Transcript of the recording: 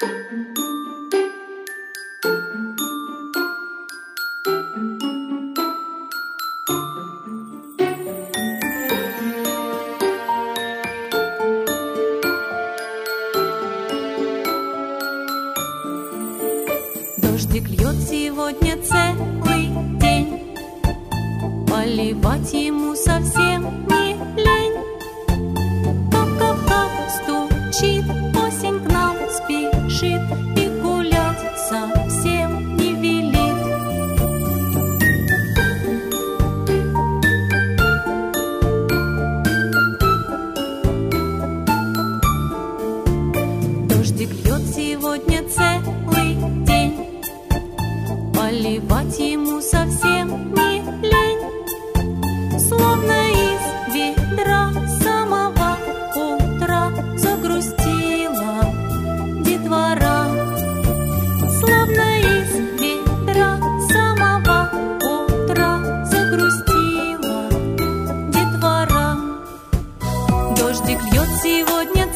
Дождик льет сегодня целый день, поливать ему совсем не лень. Как стучит, осень к нам спешит и гулять совсем не велит. Дождик льет сегодня целый день, поливать ему совсем не лень. Словно из ведра с самого утра загрустила детвора. Словно из ведра с самого утра загрустила детвора. Дождик льет сегодня